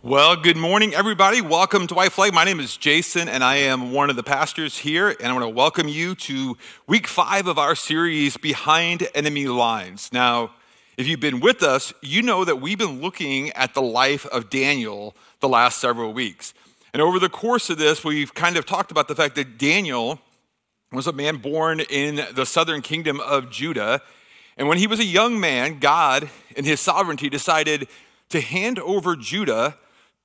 Well, good morning, everybody. Welcome to White Flag. My name is Jason, and I am one of the pastors here, and I want to welcome you to week 5 of our series, Behind Enemy Lines. Now, if you've been with us, you know that we've been looking at the life of Daniel the last several weeks. And over the course of this, we've kind of talked about the fact that Daniel was a man born in the southern kingdom of Judah. And when he was a young man, God, in his sovereignty, decided to hand over Judah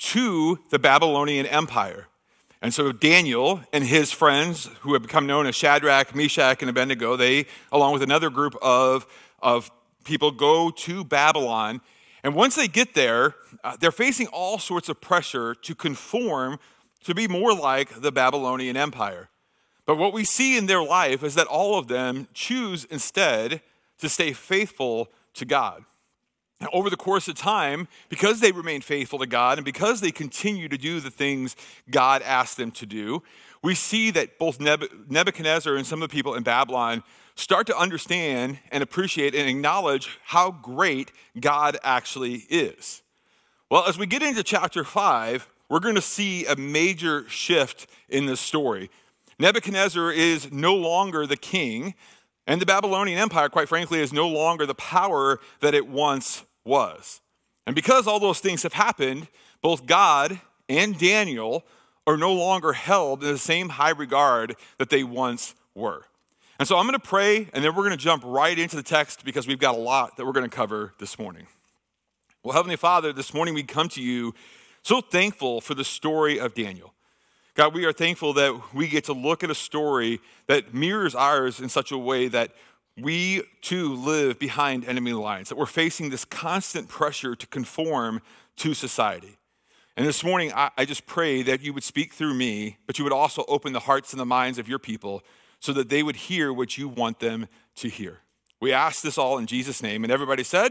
to the Babylonian Empire. And so Daniel and his friends, who have become known as Shadrach, Meshach, and Abednego, they, along with another group of people, go to Babylon. And once they get there, they're facing all sorts of pressure to conform to be more like the Babylonian Empire. But what we see in their life is that all of them choose instead to stay faithful to God. Now, over the course of time, because they remain faithful to God and because they continue to do the things God asked them to do, we see that both Nebuchadnezzar and some of the people in Babylon start to understand and appreciate and acknowledge how great God actually is. Well, as we get into chapter 5, we're going to see a major shift in this story. Nebuchadnezzar is no longer the king, and the Babylonian Empire, quite frankly, is no longer the power that it once was. And because all those things have happened, both God and Daniel are no longer held in the same high regard that they once were. And so I'm going to pray, and then we're going to jump right into the text because we've got a lot that we're going to cover this morning. Well, Heavenly Father, this morning we come to you so thankful for the story of Daniel. God, we are thankful that we get to look at a story that mirrors ours in such a way that we too live behind enemy lines, that we're facing this constant pressure to conform to society. And this morning, I just pray that you would speak through me, but you would also open the hearts and the minds of your people so that they would hear what you want them to hear. We ask this all in Jesus' name. And everybody said,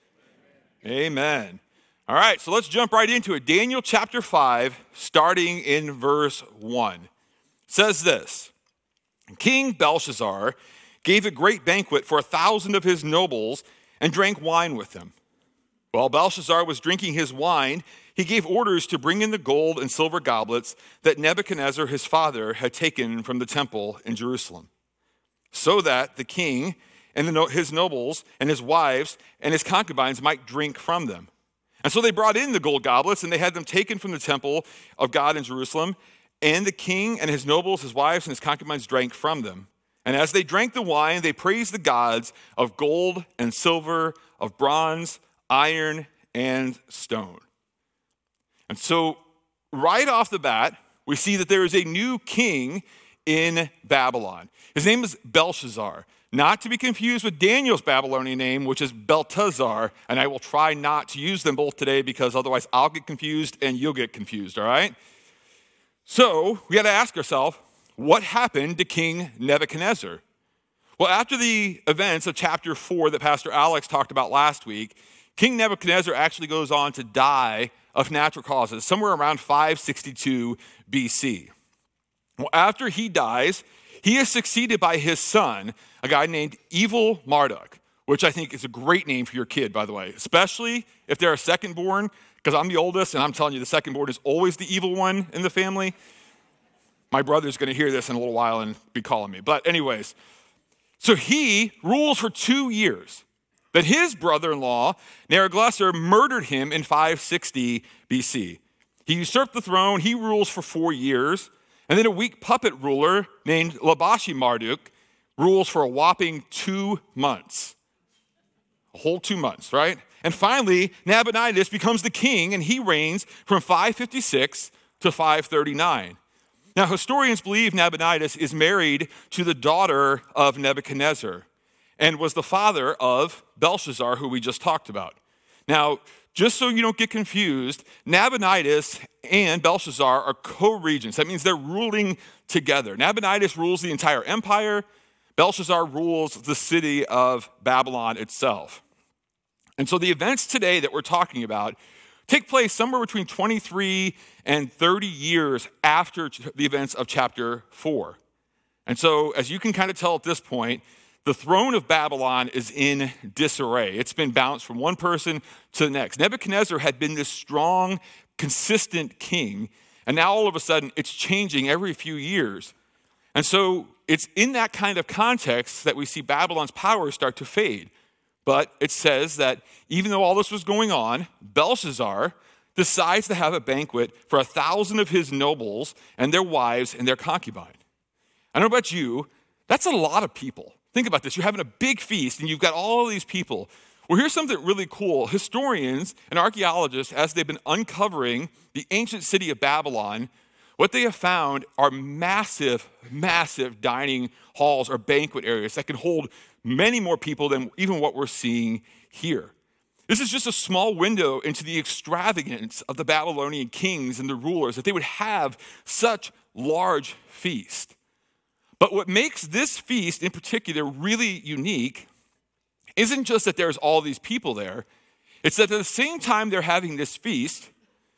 Amen. All right, so let's jump right into it. Daniel chapter 5, starting in verse 1, says this: King Belshazzar gave a great banquet for 1,000 of his nobles and drank wine with them. While Belshazzar was drinking his wine, he gave orders to bring in the gold and silver goblets that Nebuchadnezzar his father had taken from the temple in Jerusalem, so that the king and his nobles and his wives and his concubines might drink from them. And so they brought in the gold goblets, and they had them taken from the temple of God in Jerusalem, and the king and his nobles, his wives, and his concubines drank from them. And as they drank the wine, they praised the gods of gold and silver, of bronze, iron, and stone. And so right off the bat, we see that there is a new king in Babylon. His name is Belshazzar, not to be confused with Daniel's Babylonian name, which is Belteshazzar, and I will try not to use them both today because otherwise I'll get confused and you'll get confused, all right? So we got to ask ourselves, what happened to King Nebuchadnezzar? Well, after the events of chapter 4 that Pastor Alex talked about last week, King Nebuchadnezzar actually goes on to die of natural causes, somewhere around 562 BC. Well, after he dies, he is succeeded by his son, a guy named Evil Marduk, which I think is a great name for your kid, by the way, especially if they're a second born, because I'm the oldest, and I'm telling you, the second born is always the evil one in the family. My brother's going to hear this in a little while and be calling me. But anyways, so he rules for 2 years. But his brother-in-law, Neriglissar, murdered him in 560 BC. He usurped the throne. He rules for 4 years. And then a weak puppet ruler named Labashi-Marduk rules for a whopping 2 months. A whole 2 months, right? And finally, Nabonidus becomes the king, and he reigns from 556 to 539. Now, historians believe Nabonidus is married to the daughter of Nebuchadnezzar and was the father of Belshazzar, who we just talked about. Now, just so you don't get confused, Nabonidus and Belshazzar are co-regents. That means they're ruling together. Nabonidus rules the entire empire. Belshazzar rules the city of Babylon itself. And so the events today that we're talking about take place somewhere between 23 and 30 years after the events of chapter 4. And so, as you can kind of tell at this point, The throne of Babylon is in disarray. It's been bounced from one person to the next. Nebuchadnezzar had been this strong, consistent king. And now all of a sudden it's changing every few years. And so it's in that kind of context that we see Babylon's power start to fade. But it says that even though all this was going on, Belshazzar decides to have a banquet for 1,000 of his nobles and their wives and their concubine. I don't know about you, that's a lot of people. Think about this. You're having a big feast and you've got all of these people. Well, here's something really cool. Historians and archaeologists, as they've been uncovering the ancient city of Babylon, what they have found are massive, massive dining halls or banquet areas that can hold many more people than even what we're seeing here. This is just a small window into the extravagance of the Babylonian kings and the rulers, that they would have such large feasts. But what makes this feast in particular really unique isn't just that there's all these people there. It's that at the same time they're having this feast,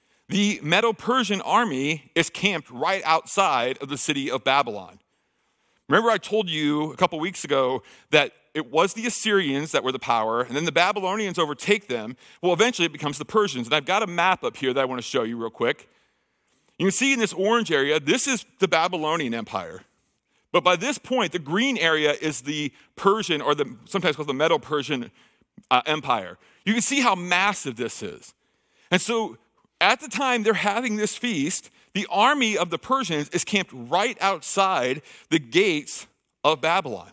the Medo-Persian army is camped right outside of the city of Babylon. Remember I told you a couple weeks ago that it was the Assyrians that were the power, and then the Babylonians overtake them. Well, eventually it becomes the Persians. And I've got a map up here that I want to show you real quick. You can see in this orange area, this is the Babylonian Empire. But by this point, the green area is the Persian, or sometimes called the Medo-Persian Empire. You can see how massive this is. And so at the time they're having this feast, the army of the Persians is camped right outside the gates of Babylon.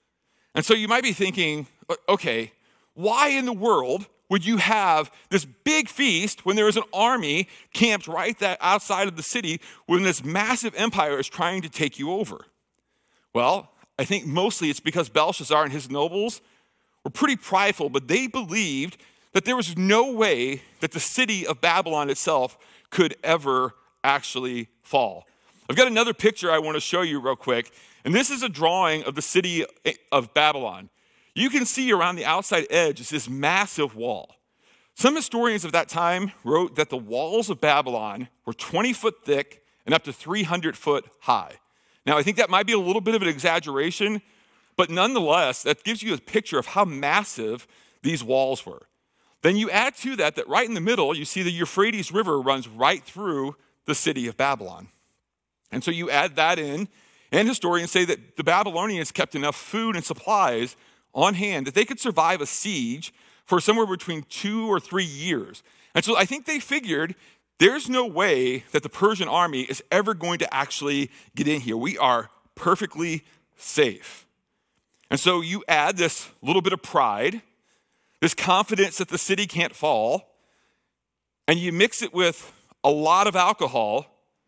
And so you might be thinking, okay, why in the world would you have this big feast when there is an army camped right outside of the city when this massive empire is trying to take you over? Well, I think mostly it's because Belshazzar and his nobles were pretty prideful, but they believed that there was no way that the city of Babylon itself could ever actually fall. I've got another picture I want to show you real quick, and this is a drawing of the city of Babylon. You can see around the outside edge is this massive wall. Some historians of that time wrote that the walls of Babylon were 20 foot thick and up to 300 foot high. Now, I think that might be a little bit of an exaggeration, but nonetheless, that gives you a picture of how massive these walls were. Then you add to that right in the middle, you see the Euphrates River runs right through the city of Babylon. And so you add that in, and historians say that the Babylonians kept enough food and supplies on hand that they could survive a siege for somewhere between 2 or 3 years. And so I think they figured there's no way that the Persian army is ever going to actually get in here. We are perfectly safe. And so you add this little bit of pride, this confidence that the city can't fall, and you mix it with a lot of alcohol,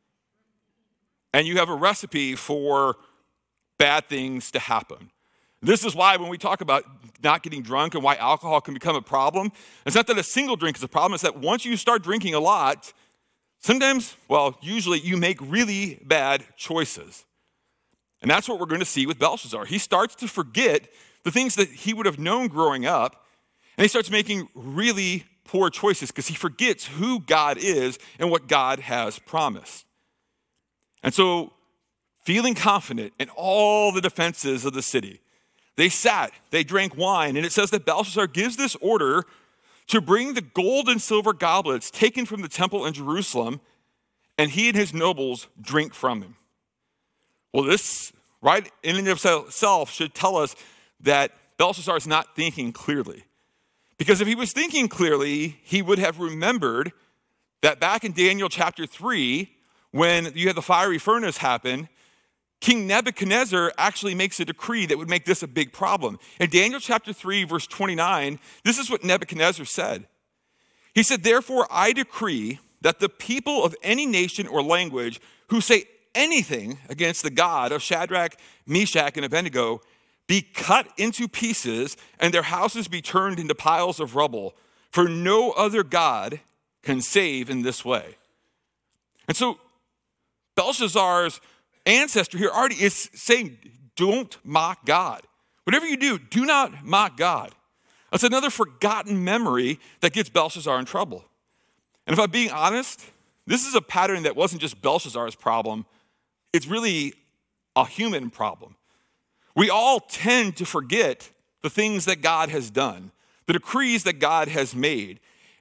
and you have a recipe for bad things to happen. This is why when we talk about not getting drunk and why alcohol can become a problem, it's not that a single drink is a problem, it's that once you start drinking a lot, sometimes, usually you make really bad choices. And that's what we're going to see with Belshazzar. He starts to forget the things that he would have known growing up, and he starts making really poor choices because he forgets who God is and what God has promised. And so, feeling confident in all the defenses of the city, they sat, they drank wine, and it says that Belshazzar gives this order to bring the gold and silver goblets taken from the temple in Jerusalem, and he and his nobles drink from him. Well, this, right in and of itself, should tell us that Belshazzar is not thinking clearly. Because if he was thinking clearly, he would have remembered that back in Daniel chapter 3, when you had the fiery furnace happen, King Nebuchadnezzar actually makes a decree that would make this a big problem. In Daniel chapter 3, verse 29, this is what Nebuchadnezzar said. He said, "Therefore I decree that the people of any nation or language who say anything against the God of Shadrach, Meshach, and Abednego be cut into pieces and their houses be turned into piles of rubble, for no other God can save in this way." And so Belshazzar's ancestor here already is saying, don't mock God. Whatever you do not mock God. That's another forgotten memory that gets Belshazzar in trouble. And if I'm being honest, this is a pattern that wasn't just Belshazzar's problem. It's really a human problem. We all tend to forget the things that God has done, the decrees that God has made.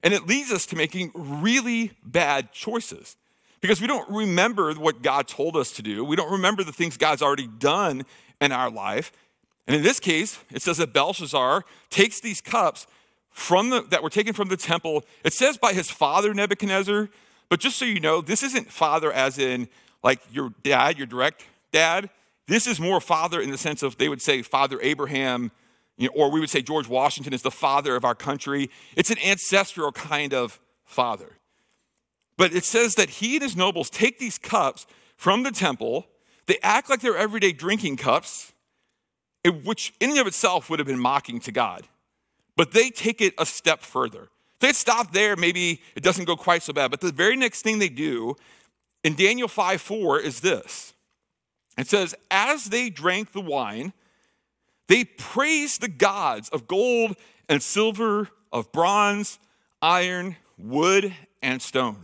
And it leads us to making really bad choices because we don't remember what God told us to do. We don't remember the things God's already done in our life. And in this case, it says that Belshazzar takes these cups that were taken from the temple. It says by his father Nebuchadnezzar, but just so you know, this isn't father as in like your dad, your direct dad. This is more father in the sense of they would say Father Abraham, or we would say George Washington is the father of our country. It's an ancestral kind of father. But it says that he and his nobles take these cups from the temple. They act like they're everyday drinking cups, which in and of itself would have been mocking to God. But they take it a step further. If they stop there, maybe it doesn't go quite so bad. But the very next thing they do in Daniel 5:4 is this. It says, as they drank the wine, they praised the gods of gold and silver, of bronze, iron, wood, and stone.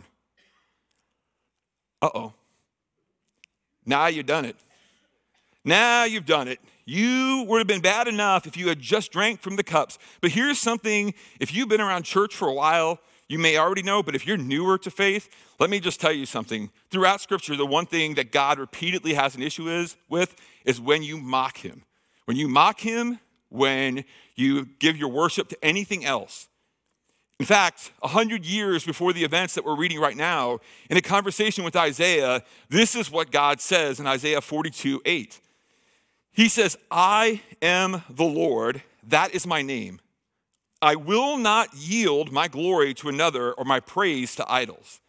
Uh-oh. Now you've done it. Now you've done it. You would have been bad enough if you had just drank from the cups. But here's something, if you've been around church for a while, you may already know, but if you're newer to faith, let me just tell you something. Throughout Scripture, the one thing that God repeatedly has an issue with is when you mock him. When you mock him, when you give your worship to anything else. In fact, 100 years before the events that we're reading right now, in a conversation with Isaiah, this is what God says in Isaiah 42:8. He says, I am the Lord, that is my name. I will not yield my glory to another or my praise to idols.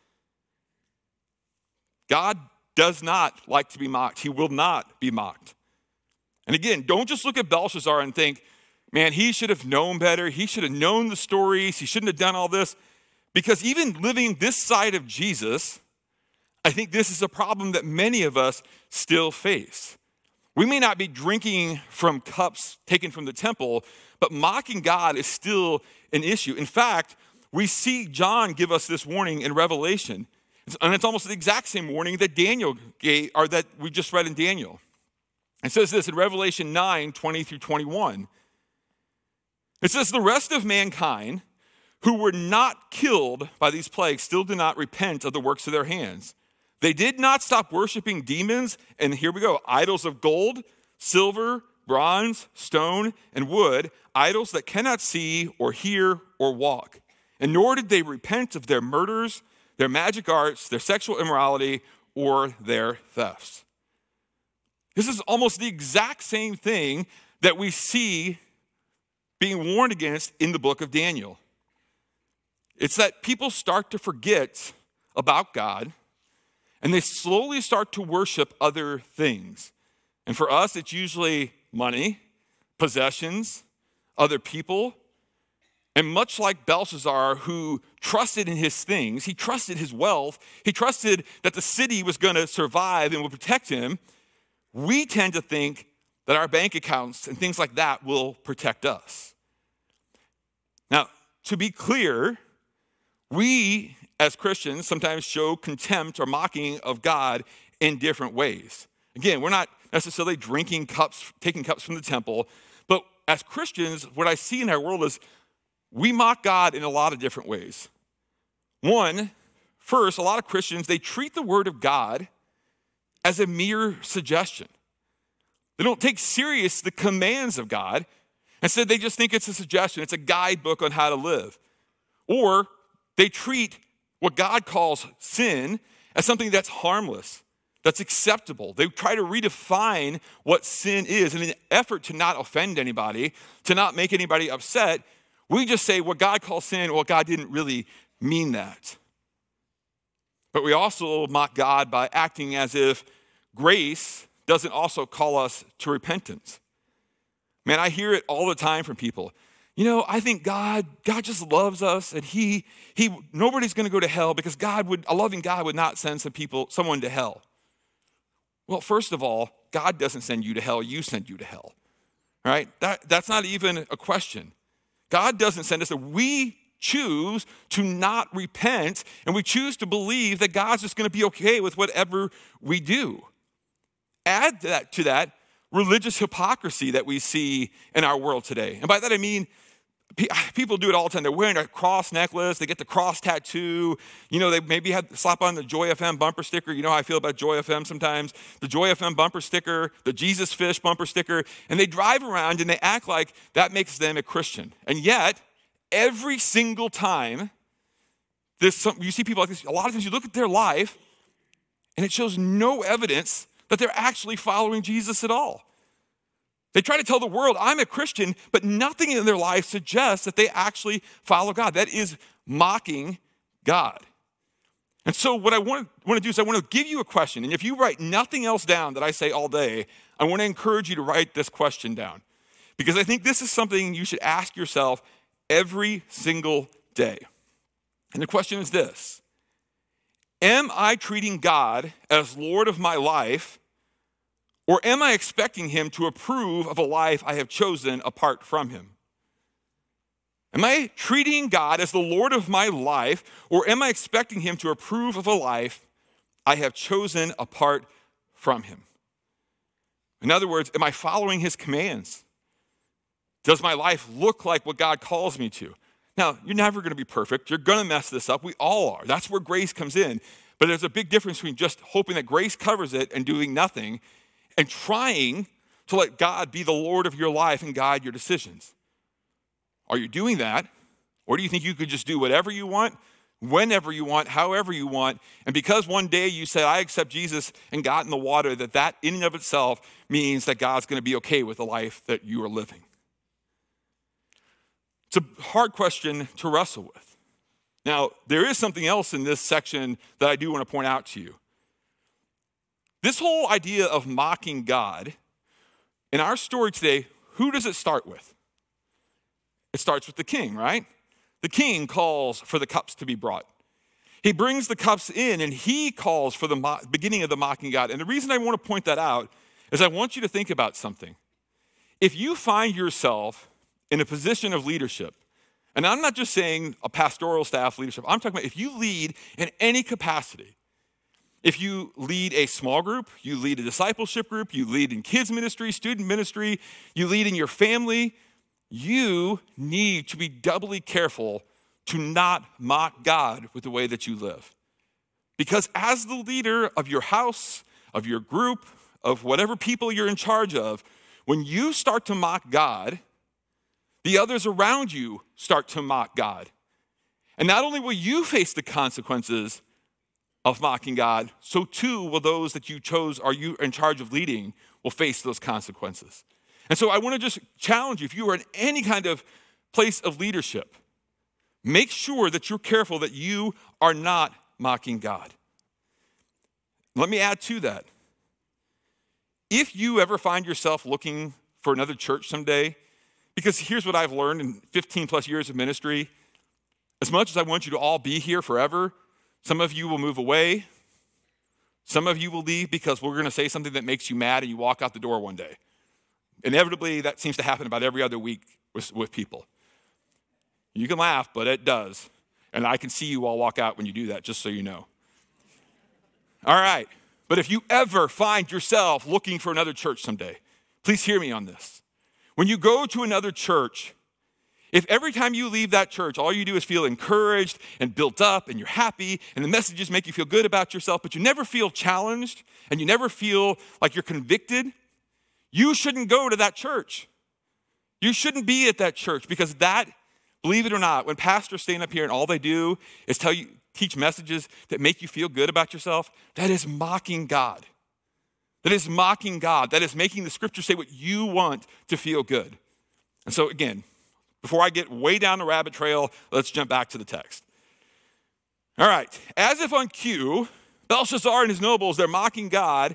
God does not like to be mocked. He will not be mocked. And again, don't just look at Belshazzar and think, man, he should have known better. He should have known the stories. He shouldn't have done all this. Because even living this side of Jesus, I think this is a problem that many of us still face. We may not be drinking from cups taken from the temple, but mocking God is still an issue. In fact, we see John give us this warning in Revelation. And it's almost the exact same warning that Daniel gave, or that we just read in Daniel. It says this in Revelation 9:20-21. It says, the rest of mankind who were not killed by these plagues still did not repent of the works of their hands. They did not stop worshiping demons, and here we go, idols of gold, silver, bronze, stone, and wood, idols that cannot see or hear or walk. And nor did they repent of their murders, their magic arts, their sexual immorality, or their thefts. This is almost the exact same thing that we see being warned against in the book of Daniel. It's that people start to forget about God, and they slowly start to worship other things. And for us, it's usually money, possessions, other people. And much like Belshazzar, who trusted in his things, he trusted his wealth, he trusted that the city was going to survive and would protect him, we tend to think that our bank accounts and things like that will protect us. Now, to be clear, we as Christians sometimes show contempt or mocking of God in different ways. Again, we're not necessarily drinking cups, taking cups from the temple, but as Christians, what I see in our world is we mock God in a lot of different ways. First, a lot of Christians, they treat the word of God as a mere suggestion. They don't take serious the commands of God. Instead, they just think it's a suggestion. It's a guidebook on how to live. Or they treat what God calls sin as something that's harmless, that's acceptable. They try to redefine what sin is. In an effort to not offend anybody, to not make anybody upset, we just say what God calls sin, well, God didn't really mean that. But we also mock God by acting as if grace doesn't also call us to repentance. Man, I hear it all the time from people. I think God just loves us, and nobody's going to go to hell because a loving God would not send someone to hell. Well, first of all, God doesn't send you to hell, you send you to hell. All right? That's not even a question. God doesn't send us. We choose to not repent, and we choose to believe that God's just going to be okay with whatever we do. Add to that religious hypocrisy that we see in our world today. And by that I mean People do it all the time. They're wearing a cross necklace. They get the cross tattoo. They maybe slap on the Joy FM bumper sticker. You know how I feel about Joy FM sometimes. The Joy FM bumper sticker, the Jesus Fish bumper sticker. And they drive around and they act like that makes them a Christian. And yet, every single time you see people like this, a lot of times you look at their life and it shows no evidence that they're actually following Jesus at all. They try to tell the world, I'm a Christian, but nothing in their life suggests that they actually follow God. That is mocking God. And so what I want to do is I want to give you a question. And if you write nothing else down that I say all day, I want to encourage you to write this question down. Because I think this is something you should ask yourself every single day. And the question is this: am I treating God as Lord of my life, or am I expecting him to approve of a life I have chosen apart from him? Am I treating God as the Lord of my life, or am I expecting him to approve of a life I have chosen apart from him? In other words, am I following his commands? Does my life look like what God calls me to? Now, you're never going to be perfect. You're going to mess this up. We all are. That's where grace comes in. But there's a big difference between just hoping that grace covers it and doing nothing, and trying to let God be the Lord of your life and guide your decisions. Are you doing that? Or do you think you could just do whatever you want, whenever you want, however you want, and because one day you said, I accept Jesus and got in the water, that in and of itself means that God's going to be okay with the life that you are living? It's a hard question to wrestle with. Now, there is something else in this section that I do want to point out to you. This whole idea of mocking God, in our story today, who does it start with? It starts with the king, right? The king calls for the cups to be brought. He brings the cups in and he calls for the beginning of the mocking God. And the reason I want to point that out is I want you to think about something. If you find yourself in a position of leadership, and I'm not just saying a pastoral staff leadership, I'm talking about if you lead in any capacity. If you lead a small group, you lead a discipleship group, you lead in kids ministry, student ministry, you lead in your family, you need to be doubly careful to not mock God with the way that you live. Because as the leader of your house, of your group, of whatever people you're in charge of, when you start to mock God, the others around you start to mock God. And not only will you face the consequences of mocking God, so too will those that you chose or you in charge of leading will face those consequences. And so I want to just challenge you, if you are in any kind of place of leadership, make sure that you're careful that you are not mocking God. Let me add to that. If you ever find yourself looking for another church someday, because here's what I've learned in 15 plus years of ministry, as much as I want you to all be here forever, some of you will move away. Some of you will leave because we're going to say something that makes you mad and you walk out the door one day. Inevitably, that seems to happen about every other week with people. You can laugh, but it does. And I can see you all walk out when you do that, just so you know. All right. But if you ever find yourself looking for another church someday, please hear me on this. When you go to another church, if every time you leave that church, all you do is feel encouraged and built up and you're happy and the messages make you feel good about yourself, but you never feel challenged and you never feel like you're convicted, you shouldn't go to that church. You shouldn't be at that church because that, believe it or not, when pastors stand up here and all they do is teach messages that make you feel good about yourself, that is mocking God. That is mocking God. That is making the scripture say what you want to feel good. And so again, before I get way down the rabbit trail, let's jump back to the text. All right, as if on cue, Belshazzar and his nobles, they're mocking God.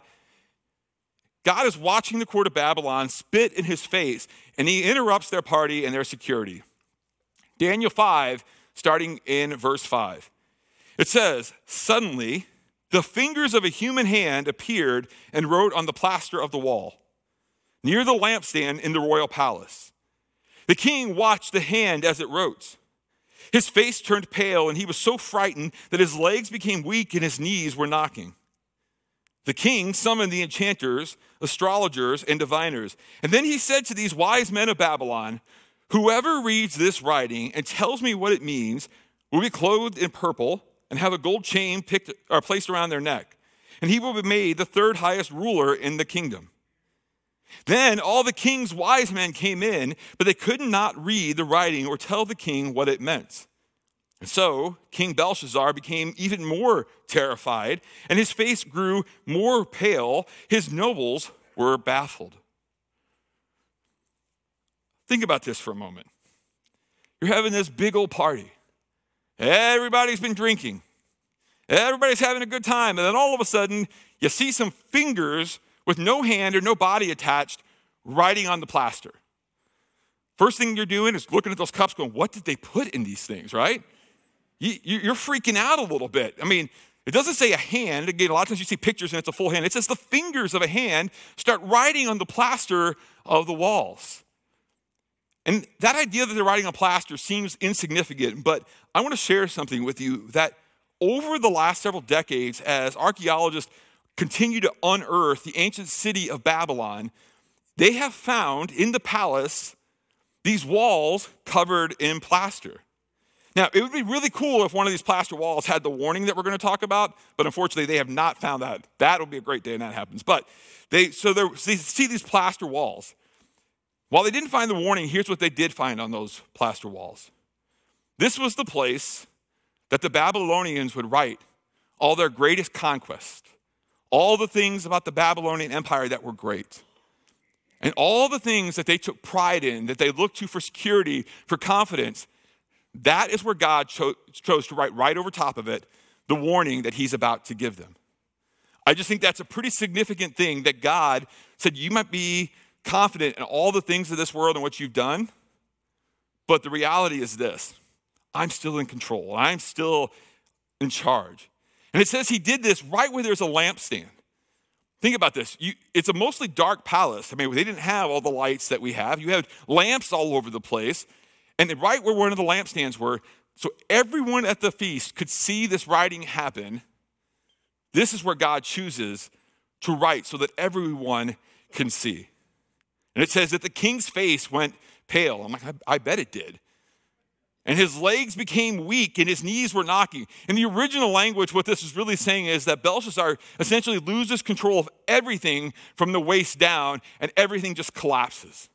God is watching the court of Babylon spit in his face, and he interrupts their party and their security. Daniel 5, starting in verse 5. It says, suddenly, the fingers of a human hand appeared and wrote on the plaster of the wall, near the lampstand in the royal palace. The king watched the hand as it wrote. His face turned pale, and he was so frightened that his legs became weak and his knees were knocking. The king summoned the enchanters, astrologers, and diviners. And then he said to these wise men of Babylon, Whoever reads this writing and tells me what it means will be clothed in purple and have a gold chain placed around their neck, and he will be made the third highest ruler in the kingdom. Then all the king's wise men came in, but they could not read the writing or tell the king what it meant. And so King Belshazzar became even more terrified, and his face grew more pale. His nobles were baffled. Think about this for a moment. You're having this big old party. Everybody's been drinking. Everybody's having a good time. And then all of a sudden, you see some fingers with no hand or no body attached writing on the plaster. First thing you're doing is looking at those cups going, what did they put in these things, right? You're freaking out a little bit. I mean, it doesn't say a hand. Again, a lot of times you see pictures and it's a full hand. It says the fingers of a hand start writing on the plaster of the walls. And that idea that they're writing on plaster seems insignificant, but I want to share something with you that over the last several decades, as archaeologists continue to unearth the ancient city of Babylon, they have found in the palace these walls covered in plaster. Now, it would be really cool if one of these plaster walls had the warning that we're going to talk about, but unfortunately, they have not found that. That will be a great day when that happens. But they see these plaster walls. While they didn't find the warning, here's what they did find on those plaster walls. This was the place that the Babylonians would write all their greatest conquests, all the things about the Babylonian Empire that were great, and all the things that they took pride in, that they looked to for security, for confidence. That is where God chose to write right over top of it the warning that he's about to give them. I just think that's a pretty significant thing that God said, you might be confident in all the things of this world and what you've done, but the reality is this: I'm still in control. I'm still in charge. And it says he did this right where there's a lampstand. Think about this. It's a mostly dark palace. I mean, they didn't have all the lights that we have. You had lamps all over the place. And then right where one of the lampstands were, so everyone at the feast could see this writing happen. This is where God chooses to write so that everyone can see. And it says that the king's face went pale. I'm like, I bet it did. And his legs became weak and his knees were knocking. In the original language, what this is really saying is that Belshazzar essentially loses control of everything from the waist down, and everything just collapses.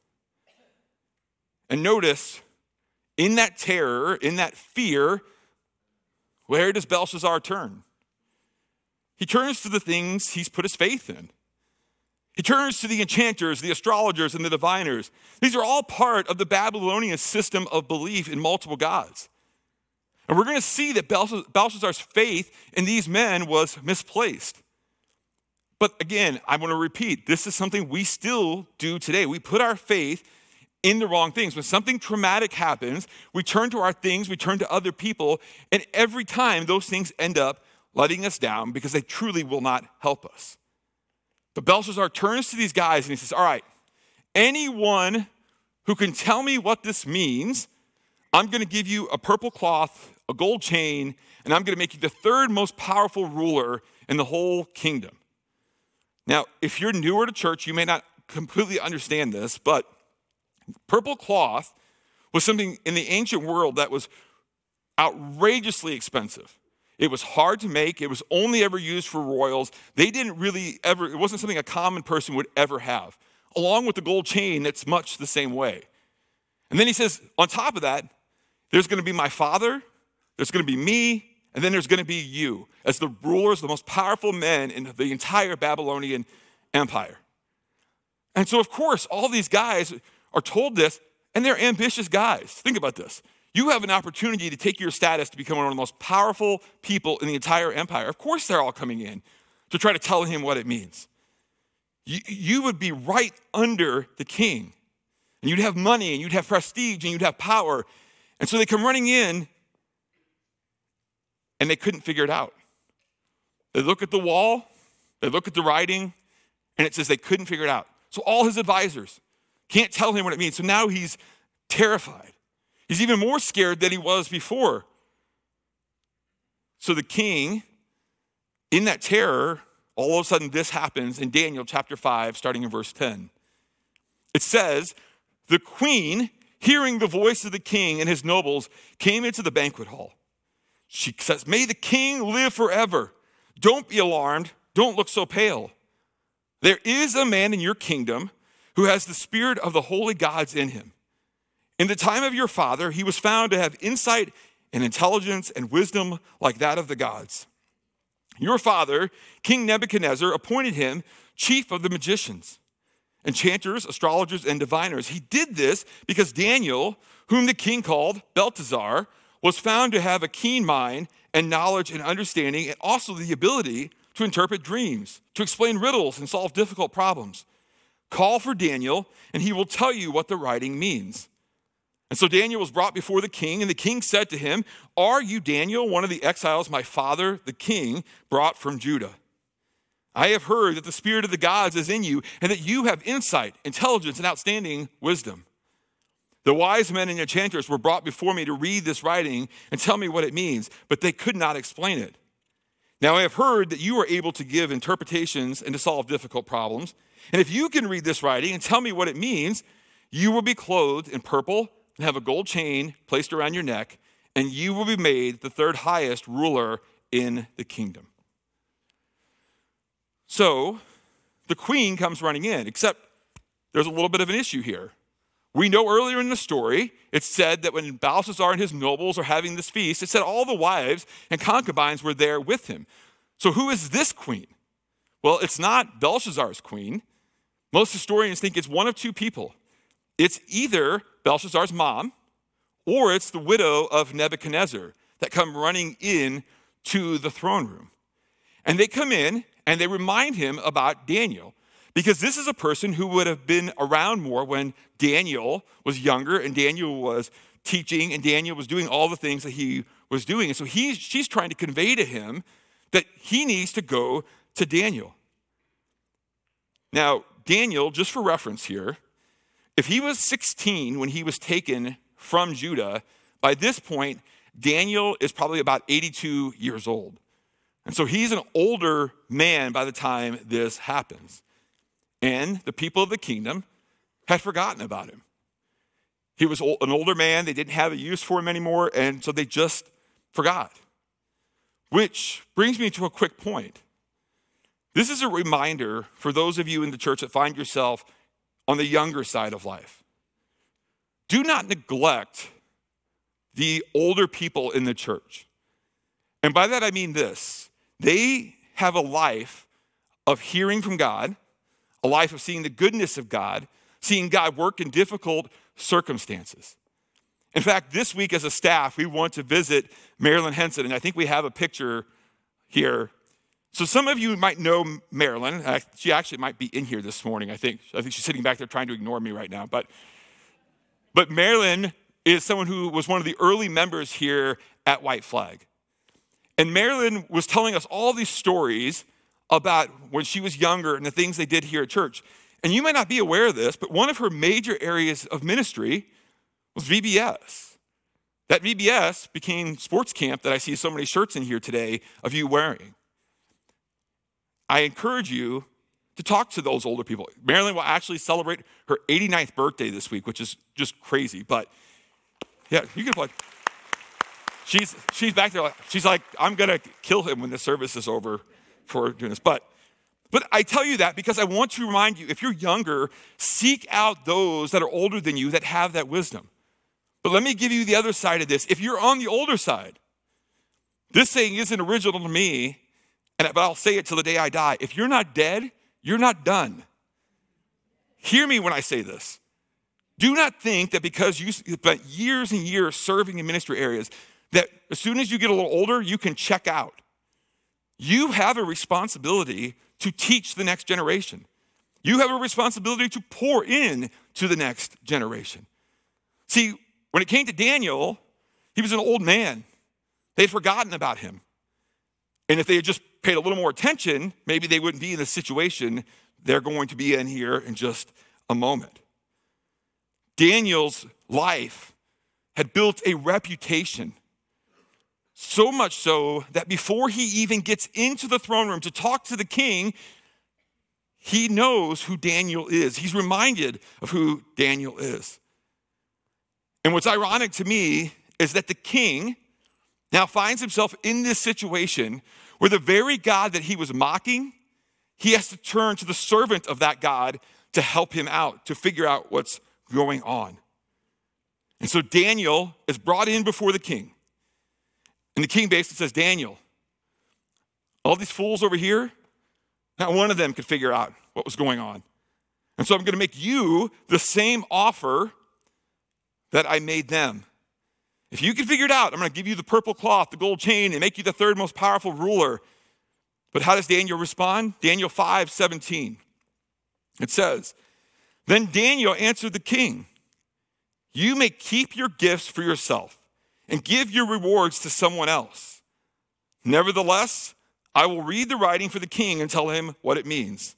And notice, in that terror, in that fear, where does Belshazzar turn? He turns to the things he's put his faith in. He turns to the enchanters, the astrologers, and the diviners. These are all part of the Babylonian system of belief in multiple gods. And we're going to see that Belshazzar's faith in these men was misplaced. But again, I want to repeat, this is something we still do today. We put our faith in the wrong things. When something traumatic happens, we turn to our things, we turn to other people, and every time those things end up letting us down because they truly will not help us. But Belshazzar turns to these guys and he says, all right, anyone who can tell me what this means, I'm going to give you a purple cloth, a gold chain, and I'm going to make you the third most powerful ruler in the whole kingdom. Now, if you're newer to church, you may not completely understand this, but purple cloth was something in the ancient world that was outrageously expensive. It was hard to make. It was only ever used for royals. They didn't really ever, it wasn't something a common person would ever have. Along with the gold chain, that's much the same way. And then he says, on top of that, there's going to be my father, there's going to be me, and then there's going to be you as the rulers, the most powerful men in the entire Babylonian Empire. And so, of course, all these guys are told this, and they're ambitious guys. Think about this. You have an opportunity to take your status to become one of the most powerful people in the entire empire. Of course, they're all coming in to try to tell him what it means. You would be right under the king, and you'd have money, and you'd have prestige, and you'd have power. And so they come running in, and they couldn't figure it out. They look at the wall, they look at the writing, and it says they couldn't figure it out. So all his advisors can't tell him what it means. So now he's terrified. He's even more scared than he was before. So the king, in that terror, all of a sudden this happens in Daniel chapter 5, starting in verse 10. It says, the queen hearing the voice of the king and his nobles, came into the banquet hall. She says, "May the king live forever. Don't be alarmed. Don't look so pale. There is a man in your kingdom who has the spirit of the holy gods in him. In the time of your father, he was found to have insight and intelligence and wisdom like that of the gods. Your father, King Nebuchadnezzar, appointed him chief of the magicians, enchanters, astrologers, and diviners. He did this because Daniel, whom the king called Belteshazzar, was found to have a keen mind and knowledge and understanding, and also the ability to interpret dreams, to explain riddles and solve difficult problems. Call for Daniel, and he will tell you what the writing means." And so Daniel was brought before the king, and the king said to him, "Are you Daniel, one of the exiles my father, the king, brought from Judah? I have heard that the spirit of the gods is in you, and that you have insight, intelligence, and outstanding wisdom. The wise men and enchanters were brought before me to read this writing and tell me what it means, but they could not explain it. Now I have heard that you are able to give interpretations and to solve difficult problems. And if you can read this writing and tell me what it means, you will be clothed in purple and have a gold chain placed around your neck, and you will be made the third highest ruler in the kingdom." So the queen comes running in, except there's a little bit of an issue here. We know earlier in the story, it said that when Belshazzar and his nobles are having this feast, it said all the wives and concubines were there with him. So who is this queen? Well, it's not Belshazzar's queen. Most historians think it's one of two people. It's either Belshazzar's mom, or it's the widow of Nebuchadnezzar that come running in to the throne room. And they come in and they remind him about Daniel, because this is a person who would have been around more when Daniel was younger and Daniel was teaching and Daniel was doing all the things that he was doing. And so she's trying to convey to him that he needs to go to Daniel. Now, Daniel, just for reference here, if he was 16 when he was taken from Judah, by this point, Daniel is probably about 82 years old. And so he's an older man by the time this happens. And the people of the kingdom had forgotten about him. He was an older man. They didn't have a use for him anymore, and so they just forgot. Which brings me to a quick point. This is a reminder for those of you in the church that find yourself on the younger side of life. Do not neglect the older people in the church. And by that I mean this. They have a life of hearing from God, a life of seeing the goodness of God, seeing God work in difficult circumstances. In fact, this week as a staff, we want to visit Marilyn Henson, and I think we have a picture here. So some of you might know Marilyn. She actually might be in here this morning, I think. She's sitting back there trying to ignore me right now. But Marilyn is someone who was one of the early members here at White Flag. And Marilyn was telling us all these stories about when she was younger and the things they did here at church. And you might not be aware of this, but one of her major areas of ministry was VBS. That VBS became sports camp that I see so many shirts in here today of you wearing. I encourage you to talk to those older people. Marilyn will actually celebrate her 89th birthday this week, which is just crazy. But yeah, you can play. She's back there. She's like, I'm going to kill him when the service is over for doing this. But I tell you that because I want to remind you, if you're younger, seek out those that are older than you that have that wisdom. But let me give you the other side of this. If you're on the older side, this saying isn't original to me, but I'll say it till the day I die. If you're not dead, you're not done. Hear me when I say this. Do not think that because you spent years and years serving in ministry areas, that as soon as you get a little older, you can check out. You have a responsibility to teach the next generation. You have a responsibility to pour in to the next generation. See, when it came to Daniel, he was an old man. They'd forgotten about him. And if they had just paid a little more attention, maybe they wouldn't be in the situation they're going to be in here in just a moment. Daniel's life had built a reputation, so much so that before he even gets into the throne room to talk to the king, he knows who Daniel is. He's reminded of who Daniel is. And what's ironic to me is that the king now finds himself in this situation where the very God that he was mocking, he has to turn to the servant of that God to help him out, to figure out what's going on. And so Daniel is brought in before the king. And the king basically says, Daniel, all these fools over here, not one of them could figure out what was going on. And so I'm going to make you the same offer that I made them. If you can figure it out, I'm going to give you the purple cloth, the gold chain, and make you the third most powerful ruler. But how does Daniel respond? Daniel 5:17. It says, then Daniel answered the king, you may keep your gifts for yourself and give your rewards to someone else. Nevertheless, I will read the writing for the king and tell him what it means.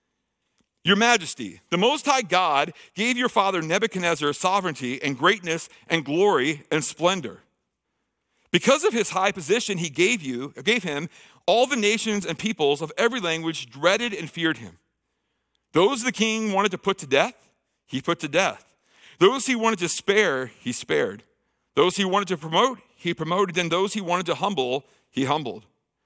Your Majesty, the Most High God gave your father Nebuchadnezzar sovereignty and greatness and glory and splendor. Because of his high position, he gave him, all the nations and peoples of every language dreaded and feared him. Those the king wanted to put to death, he put to death. Those he wanted to spare, he spared. Those he wanted to promote, he promoted. And those he wanted to humble, he humbled.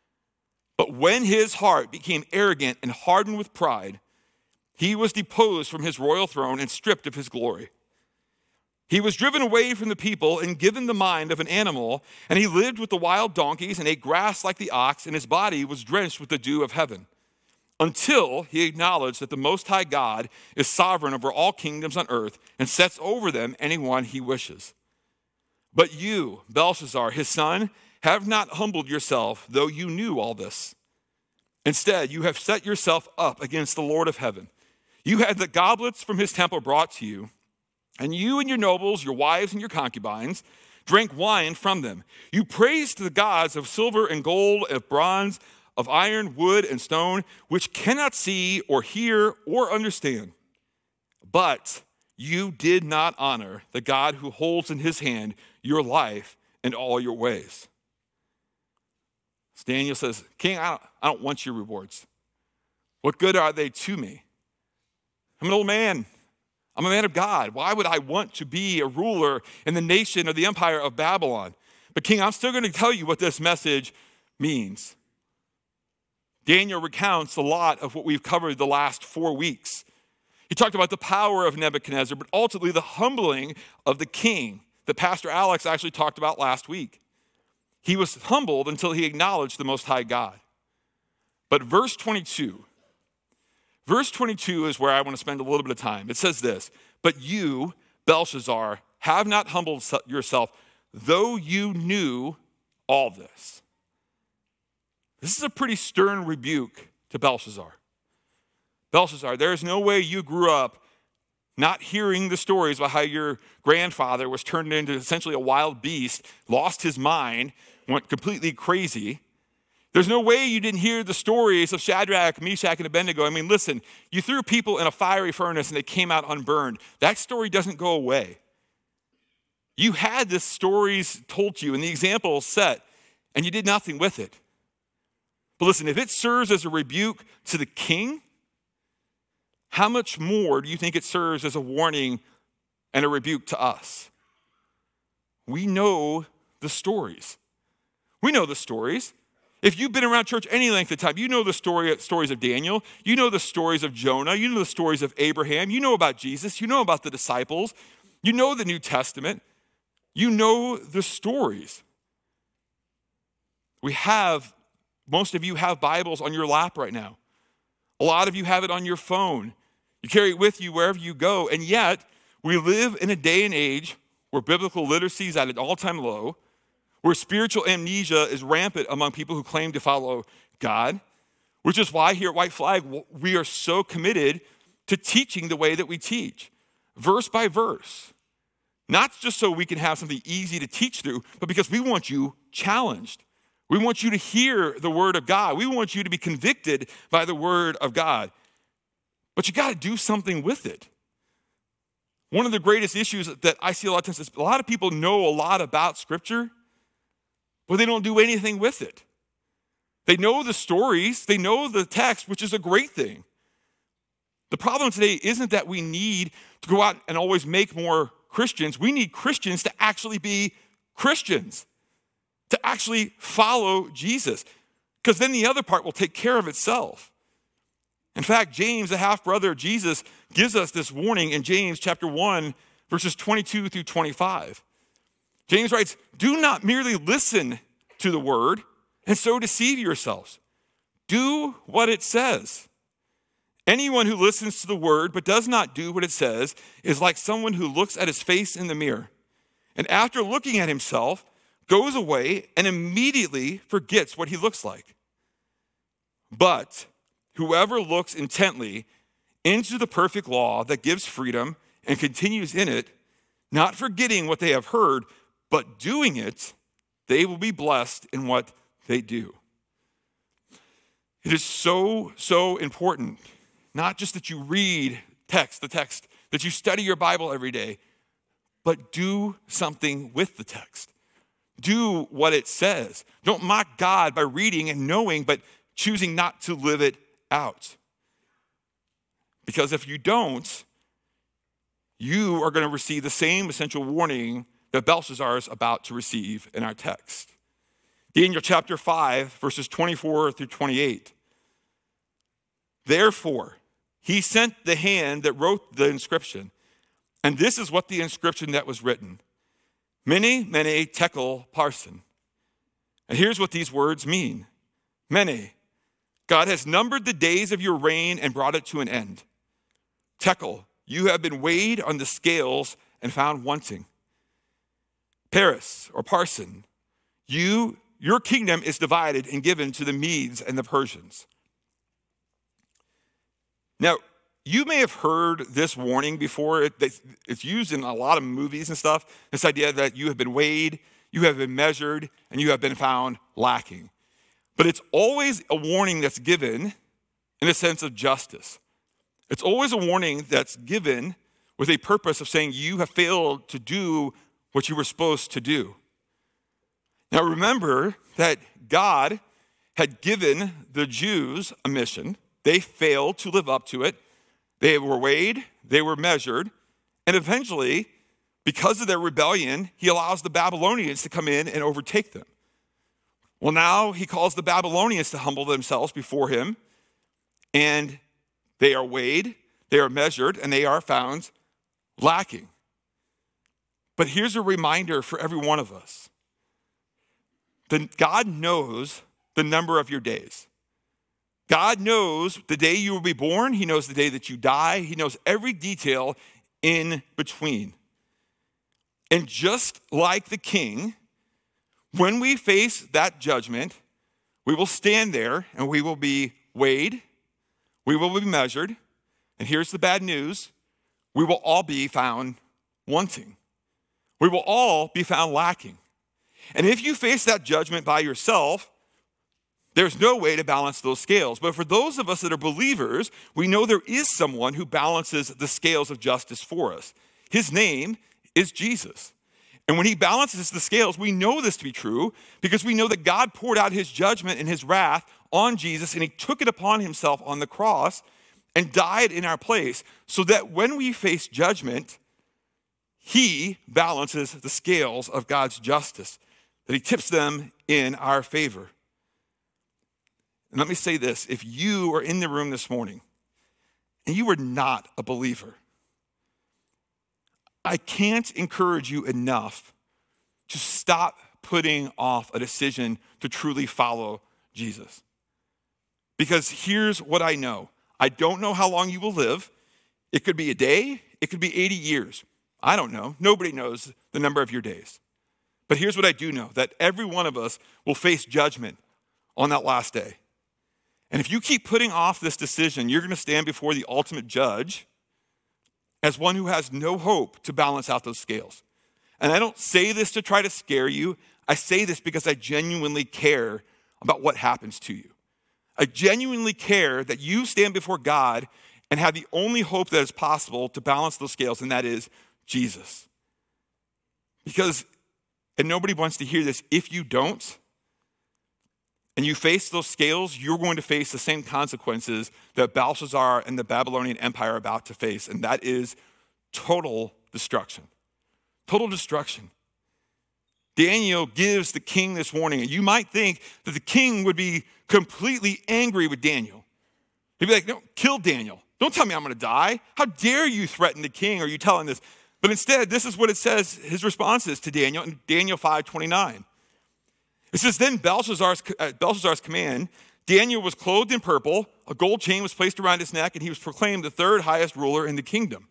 But when his heart became arrogant and hardened with pride, he was deposed from his royal throne and stripped of his glory. He was driven away from the people and given the mind of an animal, and he lived with the wild donkeys and ate grass like the ox, and his body was drenched with the dew of heaven, until he acknowledged that the Most High God is sovereign over all kingdoms on earth and sets over them anyone he wishes. But you, Belshazzar, his son, have not humbled yourself, though you knew all this. Instead, you have set yourself up against the Lord of heaven. You had the goblets from his temple brought to you, and you and your nobles, your wives and your concubines, drank wine from them. You praised the gods of silver and gold, of bronze, of iron, wood, and stone, which cannot see or hear or understand. But you did not honor the God who holds in his hand your life and all your ways. So Daniel says, King, I don't want your rewards. What good are they to me? I'm an old man. I'm a man of God. Why would I want to be a ruler in the nation or the empire of Babylon? But King, I'm still going to tell you what this message means. Daniel recounts a lot of what we've covered the last 4 weeks. He talked about the power of Nebuchadnezzar, but ultimately the humbling of the king that Pastor Alex actually talked about last week. He was humbled until he acknowledged the Most High God. But verse 22 is where I want to spend a little bit of time. It says this, but you, Belshazzar, have not humbled yourself, though you knew all this. This is a pretty stern rebuke to Belshazzar. Belshazzar, there is no way you grew up not hearing the stories about how your grandfather was turned into essentially a wild beast, lost his mind, went completely crazy. There's no way you didn't hear the stories of Shadrach, Meshach, and Abednego. I mean, listen, you threw people in a fiery furnace and they came out unburned. That story doesn't go away. You had the stories told to you and the examples set, and you did nothing with it. But listen, if it serves as a rebuke to the king, how much more do you think it serves as a warning and a rebuke to us? We know the stories. We know the stories. If you've been around church any length of time, you know the stories of Daniel. You know the stories of Jonah. You know the stories of Abraham. You know about Jesus. You know about the disciples. You know the New Testament. You know the stories. Most of you have Bibles on your lap right now. A lot of you have it on your phone. You carry it with you wherever you go. And yet, we live in a day and age where biblical literacy is at an all-time low, where spiritual amnesia is rampant among people who claim to follow God, which is why here at White Flag, we are so committed to teaching the way that we teach, verse by verse. Not just so we can have something easy to teach through, but because we want you challenged. We want you to hear the word of God. We want you to be convicted by the word of God. But you got to do something with it. One of the greatest issues that I see a lot of times is a lot of people know a lot about Scripture, but they don't do anything with it. They know the stories, they know the text, which is a great thing. The problem today isn't that we need to go out and always make more Christians. We need Christians to actually be Christians, to actually follow Jesus, because then the other part will take care of itself. In fact, James, the half-brother of Jesus, gives us this warning in James chapter 1, verses 22 through 25. James writes, "Do not merely listen to the word and so deceive yourselves. Do what it says. Anyone who listens to the word but does not do what it says is like someone who looks at his face in the mirror, and after looking at himself, goes away and immediately forgets what he looks like. But whoever looks intently into the perfect law that gives freedom and continues in it, not forgetting what they have heard, but doing it, they will be blessed in what they do." It is so, so important, not just that you read the text, that you study your Bible every day, but do something with the text. Do what it says. Don't mock God by reading and knowing, but choosing not to live it out. Because if you don't, you are going to receive the same essential warning that Belshazzar is about to receive in our text. Daniel chapter 5, verses 24 through 28. "Therefore, he sent the hand that wrote the inscription, and this is what the inscription that was written: Mene, Mene, Tekel, Parsin. And here's what these words mean. Mene, God has numbered the days of your reign and brought it to an end. Tekel, you have been weighed on the scales and found wanting. Paris, or Parsin, your kingdom is divided and given to the Medes and the Persians." Now, you may have heard this warning before. It's used in a lot of movies and stuff, this idea that you have been weighed, you have been measured, and you have been found lacking. But it's always a warning that's given in a sense of justice. It's always a warning that's given with a purpose of saying you have failed to do what you were supposed to do. Now remember that God had given the Jews a mission. They failed to live up to it. They were weighed, they were measured, and eventually, because of their rebellion, he allows the Babylonians to come in and overtake them. Well, now he calls the Babylonians to humble themselves before him, and they are weighed, they are measured, and they are found lacking. But here's a reminder for every one of us. That God knows the number of your days. God knows the day you will be born. He knows the day that you die. He knows every detail in between. And just like the king, when we face that judgment, we will stand there and we will be weighed, we will be measured, and here's the bad news, we will all be found wanting. We will all be found lacking. And if you face that judgment by yourself, there's no way to balance those scales. But for those of us that are believers, we know there is someone who balances the scales of justice for us. His name is Jesus. And when he balances the scales, we know this to be true because we know that God poured out his judgment and his wrath on Jesus, and he took it upon himself on the cross and died in our place so that when we face judgment, he balances the scales of God's justice, that he tips them in our favor. And let me say this, if you are in the room this morning and you are not a believer, I can't encourage you enough to stop putting off a decision to truly follow Jesus. Because here's what I know. I don't know how long you will live. It could be a day, it could be 80 years. I don't know. Nobody knows the number of your days. But here's what I do know, that every one of us will face judgment on that last day. And if you keep putting off this decision, you're going to stand before the ultimate judge as one who has no hope to balance out those scales. And I don't say this to try to scare you. I say this because I genuinely care about what happens to you. I genuinely care that you stand before God and have the only hope that is possible to balance those scales, and that is Jesus. Because, and nobody wants to hear this, if you don't, and you face those scales, you're going to face the same consequences that Belshazzar and the Babylonian Empire are about to face, and that is total destruction. total destruction. Daniel gives the king this warning, and you might think that the king would be completely angry with Daniel. He'd be like, no, kill Daniel. Don't tell me I'm going to die. How dare you threaten the king? Are you telling this? But instead, this is what it says, his response is to Daniel in Daniel 5:29. It says, then Belshazzar's command, Daniel was clothed in purple, a gold chain was placed around his neck, and he was proclaimed the third highest ruler in the kingdom.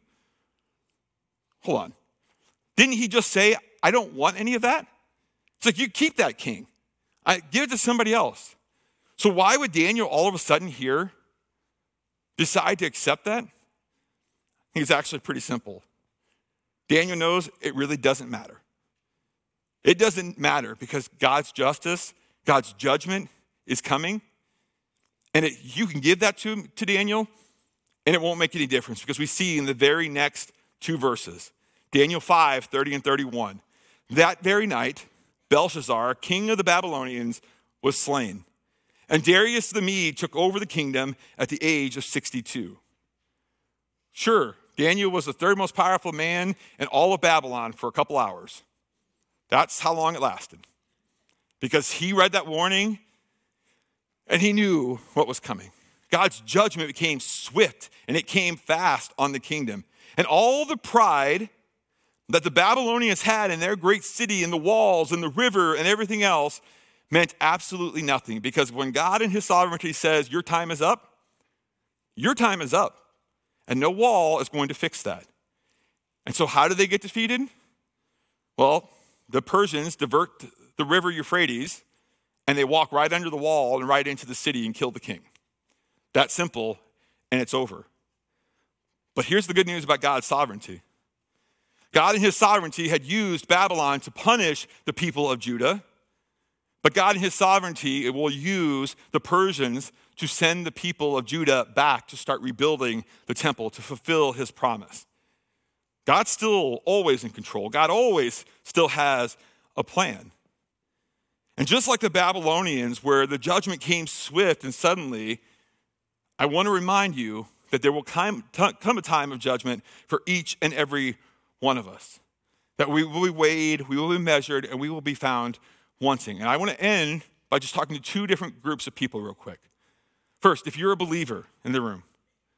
Hold on. Didn't he just say, I don't want any of that? It's like, you keep that, king. Give it to somebody else. So why would Daniel all of a sudden here decide to accept that? I think it's actually pretty simple. Daniel knows it really doesn't matter. It doesn't matter because God's justice, God's judgment is coming. And you can give that to Daniel, and it won't make any difference because we see in the very next two verses, Daniel 5:30 and 31. That very night, Belshazzar, king of the Babylonians, was slain. And Darius the Mede took over the kingdom at the age of 62. Sure, Daniel was the third most powerful man in all of Babylon for a couple hours. That's how long it lasted. Because he read that warning and he knew what was coming. God's judgment became swift and it came fast on the kingdom. And all the pride that the Babylonians had in their great city and the walls and the river and everything else meant absolutely nothing. Because when God in his sovereignty says, your time is up, your time is up. And no wall is going to fix that. And so how do they get defeated? Well, the Persians divert the river Euphrates, and they walk right under the wall and right into the city and kill the king. That's simple, and it's over. But here's the good news about God's sovereignty. God in his sovereignty had used Babylon to punish the people of Judah, but God in his sovereignty will use the Persians to send the people of Judah back to start rebuilding the temple to fulfill his promise. God's still always in control. God always still has a plan. And just like the Babylonians, where the judgment came swift and suddenly, I want to remind you that there will come a time of judgment for each and every one of us. That we will be weighed, we will be measured, and we will be found wanting. And I want to end by just talking to two different groups of people real quick. First, if you're a believer in the room,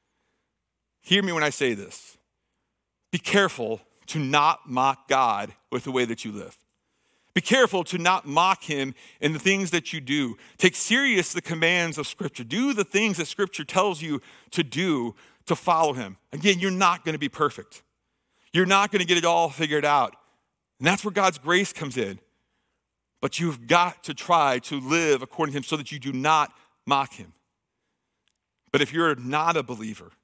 hear me when I say this. Be careful to not mock God with the way that you live. Be careful to not mock him in the things that you do. Take serious the commands of Scripture. Do the things that Scripture tells you to do to follow him. Again, you're not going to be perfect. You're not going to get it all figured out. And that's where God's grace comes in. But you've got to try to live according to him so that you do not mock him. But if you're not a believer,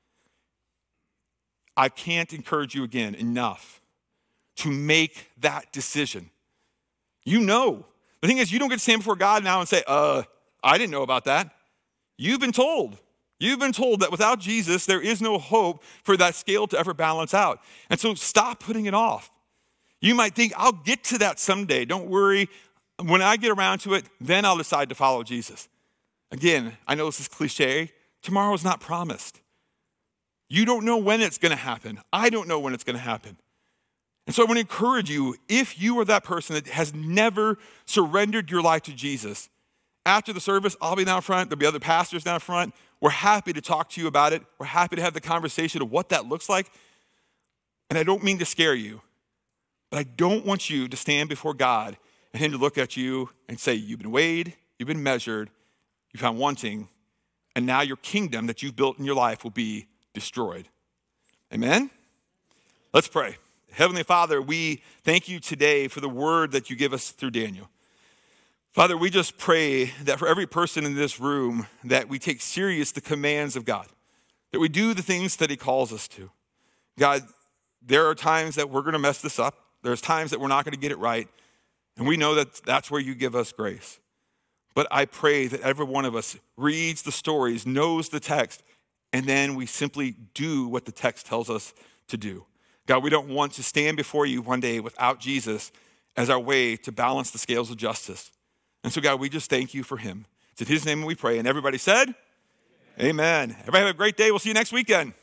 I can't encourage you again enough to make that decision. You know. The thing is, you don't get to stand before God now and say, I didn't know about that. You've been told. You've been told that without Jesus, there is no hope for that scale to ever balance out. And so stop putting it off. You might think, I'll get to that someday. Don't worry. When I get around to it, then I'll decide to follow Jesus. Again, I know this is cliche. Tomorrow is not promised. You don't know when it's going to happen. I don't know when it's going to happen. And so I want to encourage you, if you are that person that has never surrendered your life to Jesus, after the service, I'll be down front. There'll be other pastors down front. We're happy to talk to you about it. We're happy to have the conversation of what that looks like. And I don't mean to scare you, but I don't want you to stand before God and him to look at you and say, you've been weighed, you've been measured, you found wanting, and now your kingdom that you've built in your life will be destroyed. Amen? Let's pray. Heavenly Father, we thank you today for the word that you give us through Daniel. Father, we just pray that for every person in this room, that we take serious the commands of God, that we do the things that he calls us to. God, there are times that we're going to mess this up. There's times that we're not going to get it right. And we know that that's where you give us grace. But I pray that every one of us reads the stories, knows the text, and then we simply do what the text tells us to do. God, we don't want to stand before you one day without Jesus as our way to balance the scales of justice. And so, God, we just thank you for him. It's in his name we pray. And everybody said, amen. Everybody have a great day. We'll see you next weekend.